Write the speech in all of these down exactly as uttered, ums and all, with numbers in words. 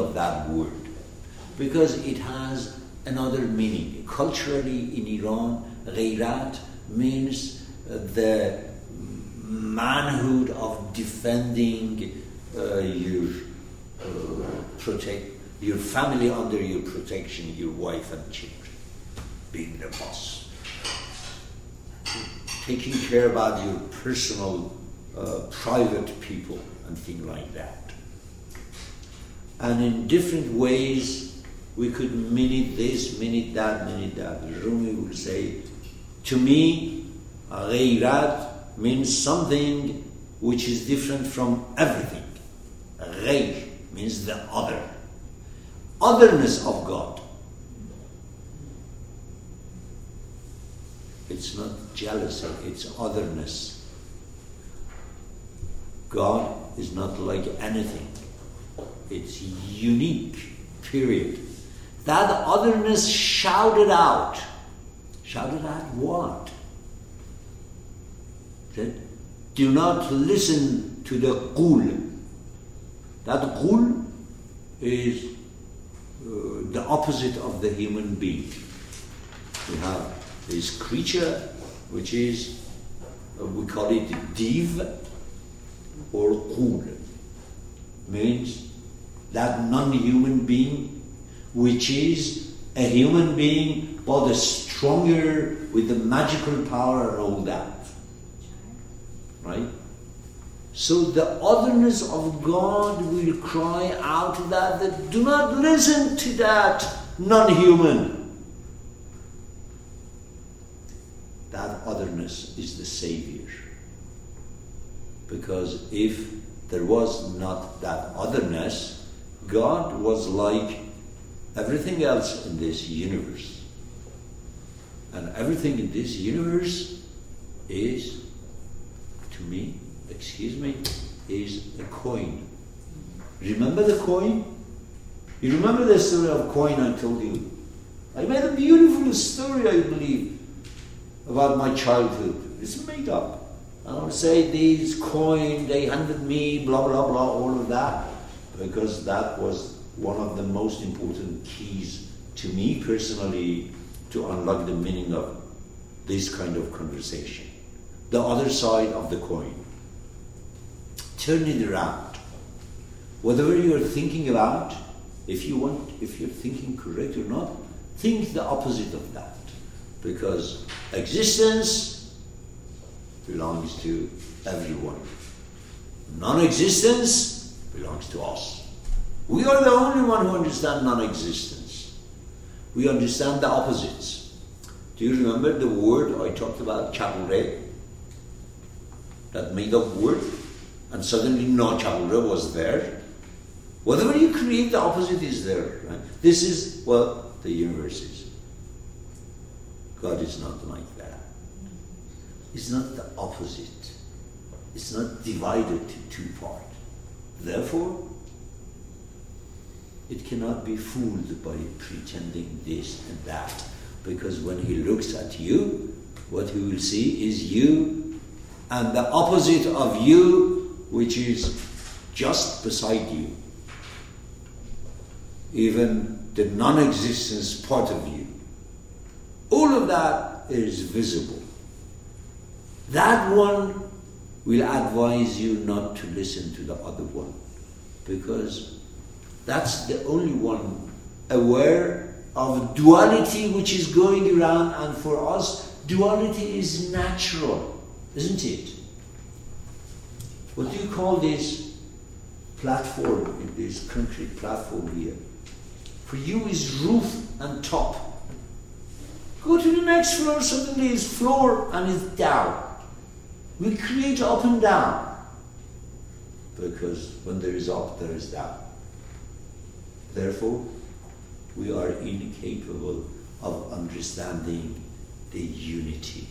of that word because it has another meaning. Culturally in Iran, ghayrat means uh, the manhood of defending uh, your uh, protect your family under your protection, your wife and children, being the boss, taking care about your personal, uh, private people and things like that. And in different ways, we could mean it this, mean it that, mean it that. Rumi will say, to me, ghayrat means something which is different from everything. Ghayr means the other. Otherness of God. It's not jealousy, it's otherness. God is not like anything. It's unique, period. That otherness shouted out. Shouted out what? That do not listen to the qul. That qul is uh, the opposite of the human being. We have this creature which is, uh, we call it div or qul. Means that non-human being which is a human being but stronger with the magical power and all that. Right? So the otherness of God will cry out that, that do not listen to that non-human. That otherness is the Savior. Because if there was not that otherness, God was like everything else in this universe. And everything in this universe is, to me, excuse me, is a coin. Remember the coin? You remember the story of coin I told you? I made a beautiful story, I believe, about my childhood. It's made up. I don't say these coin, they handed me, blah, blah, blah, all of that. Because that was one of the most important keys to me personally to unlock the meaning of this kind of conversation. The other side of the coin. Turn it around. Whatever you're thinking about, if you want, if you're thinking correct or not, think the opposite of that. Because existence belongs to everyone. Non-existence belongs to us. We are the only one who understand non-existence. We understand the opposites. Do you remember the word I talked about, chabure? That made-up word? And suddenly no chabure was there. Whatever you create, the opposite is there. Right? This is what the universe is. God is not like that. It's not the opposite. It's not divided to two parts. Therefore, it cannot be fooled by pretending this and that. Because when he looks at you, what he will see is you and the opposite of you, which is just beside you. Even the non-existence part of you. All of that is visible. That one will advise you not to listen to the other one. Because that's the only one aware of duality which is going around, and for us, duality is natural, isn't it? What do you call this platform, in this concrete platform here? For you is roof and top. Go to the next floor, suddenly it's floor and it's down. We create up and down. Because when there is up, there is down. Therefore, we are incapable of understanding the unity.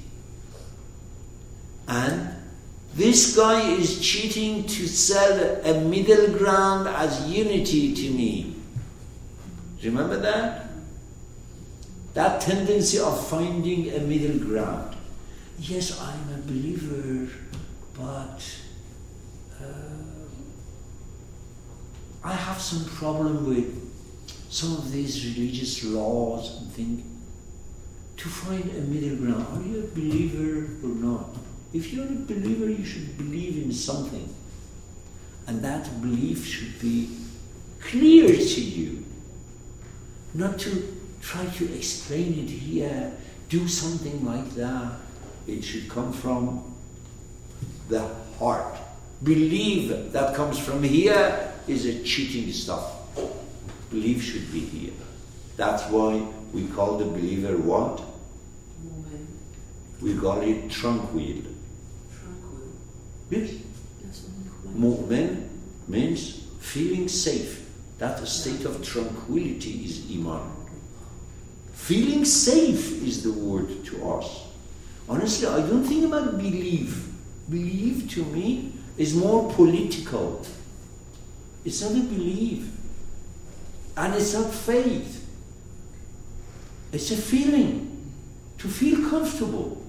And this guy is cheating to sell a middle ground as unity to me. Remember that? That tendency of finding a middle ground. Yes, I'm a believer, but uh, I have some problem with some of these religious laws and things. To find a middle ground. Are you a believer or not? If you're a believer, you should believe in something. And that belief should be clear to you. Not to try to explain it here, do something like that. It should come from the heart. Believe that comes from here is a cheating stuff. Belief should be here. That's why we call the believer what? Mu'min. We call it tranquil. Tranquil. Yes. Mu'min means feeling safe. That state of tranquility is iman. Feeling safe is the word to us. Honestly, I don't think about belief. Belief to me is more political. It's not a belief. And it's not faith. It's a feeling. To feel comfortable.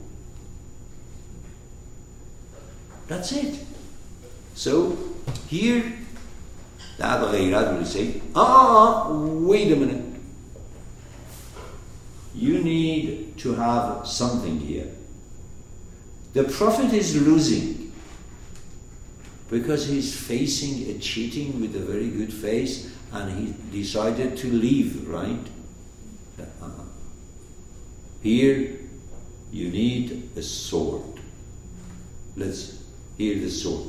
That's it. So, here, the Abu Ghayrat will say, ah, wait a minute. You need to have something here. The Prophet is losing because he's facing a cheating with a very good face and he decided to leave, right? Uh-huh. Here, you need a sword. Let's hear the sword.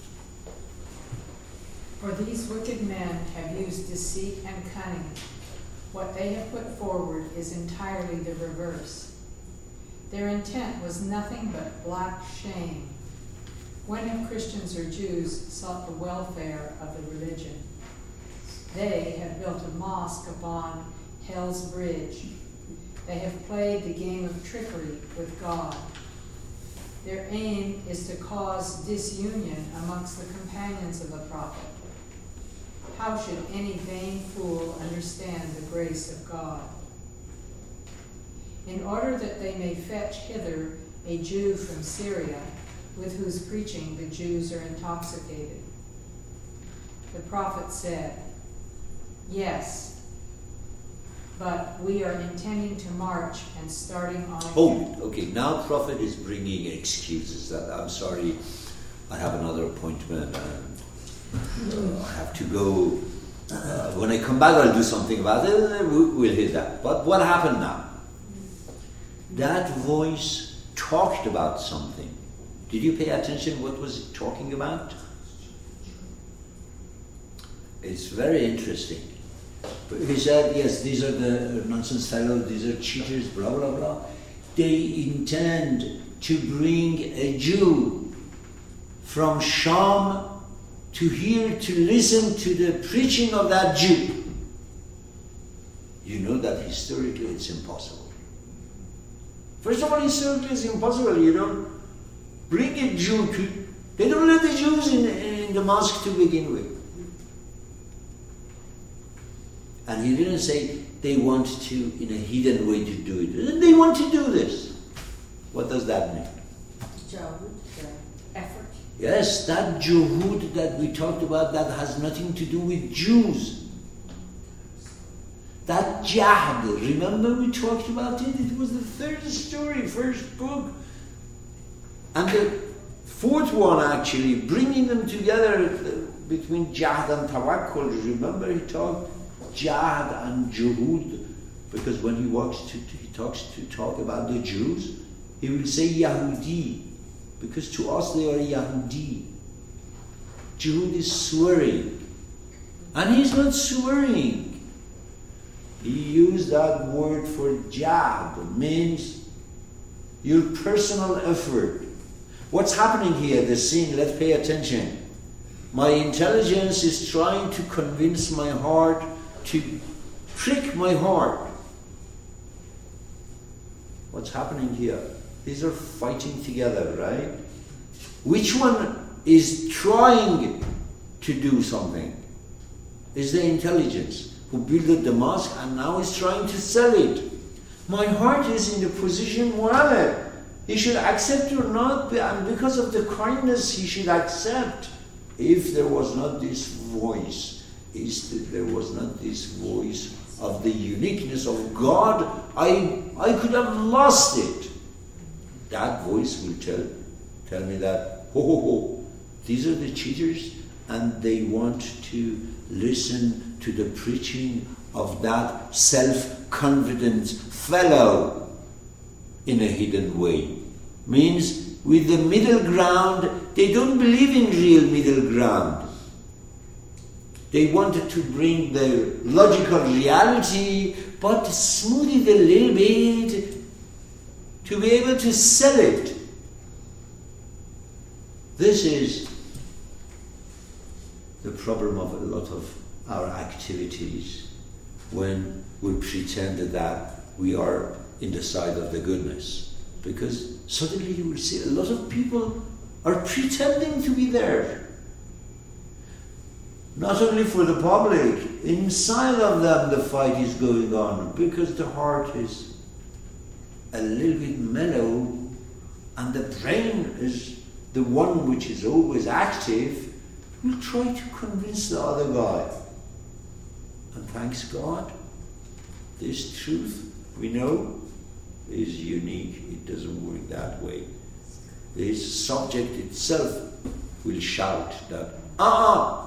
For these wicked men have used deceit and cunning. What they have put forward is entirely the reverse. Their intent was nothing but black shame. When have Christians or Jews sought the welfare of the religion? They have built a mosque upon Hell's Bridge. They have played the game of trickery with God. Their aim is to cause disunion amongst the companions of the Prophet. How should any vain fool understand the grace of God? In order that they may fetch hither a Jew from Syria, with whose preaching the Jews are intoxicated. The prophet said, yes, but we are intending to march and starting on a Oh, okay, now Prophet is bringing excuses. That I'm sorry, I have another appointment and uh, I have to go. Uh, when I come back, I'll do something about it. We'll hit that. But what happened now? That voice talked about something. Did you pay attention what was it talking about? It's very interesting. He said, yes, these are the nonsense fellows, these are cheaters, blah, blah, blah. They intend to bring a Jew from Sham to here to listen to the preaching of that Jew. You know that historically it's impossible. First of all, historically it's impossible. You don't bring a Jew to... They don't let the Jews in, in the mosque to begin with. And he didn't say they want to, in a hidden way, to do it. They want to do this. What does that mean? Juhud, effort. Yes, that juhud that we talked about, that has nothing to do with Jews. That jahd, remember we talked about it? It was the third story, first book. And the fourth one, actually, bringing them together between jahd and tawakkul. Remember he talked jahd and juhud, because when he walks to, he talks to talk about the Jews, he will say Yahudi, because to us they are Yahudi. Juhud is swearing, and he's not swearing. He used that word for jahd, means your personal effort. What's happening here, the scene, let's pay attention. My intelligence is trying to convince my heart, to trick my heart. What's happening here? These are fighting together, right? Which one is trying to do something? Is the intelligence who built the mosque and now is trying to sell it. My heart is in the position where he should accept or not, and because of the kindness he should accept. If there was not this voice is that there was not this voice of the uniqueness of God. I I could have lost it. That voice will tell tell me that, ho ho ho, these are the cheaters, and they want to listen to the preaching of that self-confident fellow in a hidden way. Means with the middle ground, they don't believe in real middle ground. They wanted to bring their logical reality, but smooth it a little bit to be able to sell it. This is the problem of a lot of our activities when we pretend that we are in the side of the goodness. Because suddenly you will see a lot of people are pretending to be there. Not only for the public, inside of them the fight is going on because the heart is a little bit mellow and the brain is the one which is always active, will try to convince the other guy. And thanks God, this truth we know is unique. It doesn't work that way. This subject itself will shout that, ah,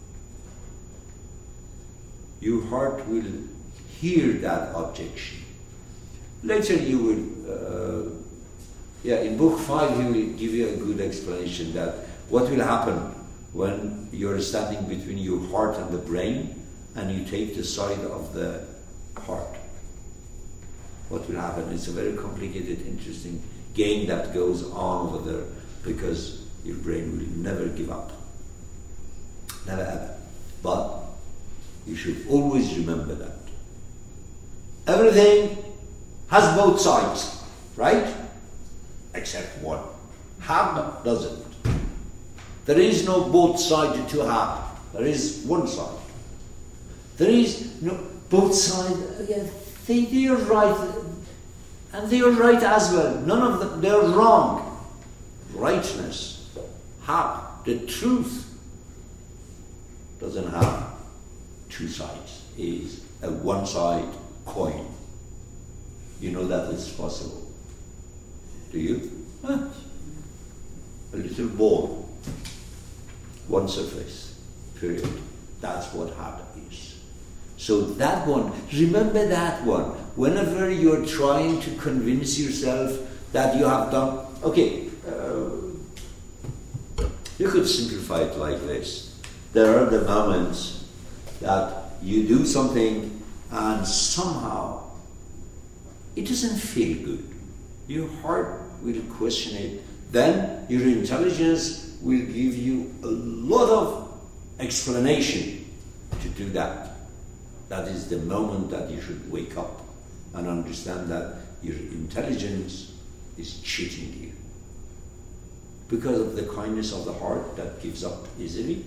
your heart will hear that objection. Later you will, uh, yeah, in book five he will give you a good explanation that what will happen when you're standing between your heart and the brain and you take the side of the heart. What will happen? It's a very complicated, interesting game that goes on over there because your brain will never give up. Never ever. But you should always remember that. Everything has both sides, right? Except one. Have doesn't. There is no both sides to have. There is one side. There is no both sides. Yeah, they, they are right. And they are right as well. None of them, they are wrong. Rightness, have, the truth doesn't have two sides. It is a one-side coin. You know that is possible. Do you? Huh? A little ball. One surface. Period. That's what have is. So that one, remember that one. Whenever you're trying to convince yourself that you have done, okay, uh, you could simplify it like this. There are the moments that you do something and somehow it doesn't feel good. Your heart will question it. Then your intelligence will give you a lot of explanation to do that. That is the moment that you should wake up and understand that your intelligence is cheating you. Because of the kindness of the heart that gives up easily.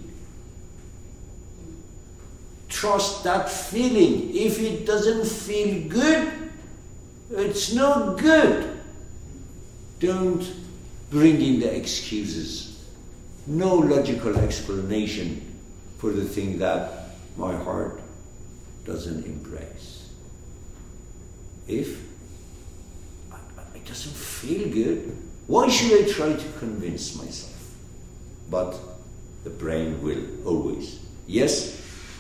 Trust that feeling. If it doesn't feel good, it's no good. Don't bring in the excuses. No logical explanation for the thing that my heart doesn't embrace. If it doesn't feel good, why should I try to convince myself? But the brain will always. Yes?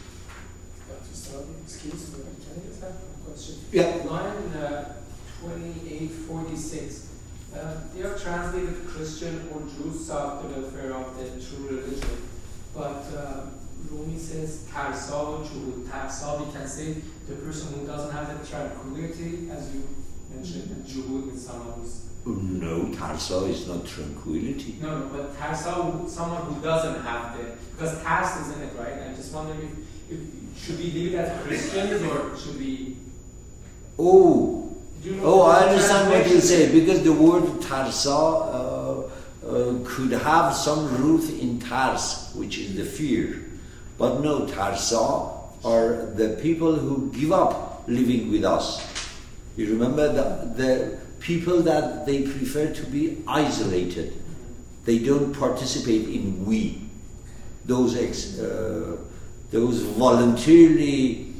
Excuse me, can I just have a question? Yeah. Line uh, twenty-eight forty-six. Uh, they are translated Christian or Jew sought the welfare of the true religion. But uh, Rumi says Tarsa, Jew, Tarsa, we can say the person who doesn't have the tranquility, as you mentioned, and Jew is someone who's. No, Tarsa is not tranquility. No, no, but Tarsa, someone who doesn't have the. Because Tars is in it, right? I just wonder if, if should we leave it as Christians or should we. Oh. You know, oh, I understand what you say, because the word Tarsa uh, uh, could have some root in Tars, which is the fear. But no, Tarsa are the people who give up living with us. You remember the, the people that they prefer to be isolated. They don't participate in we. Those ex, uh, those voluntarily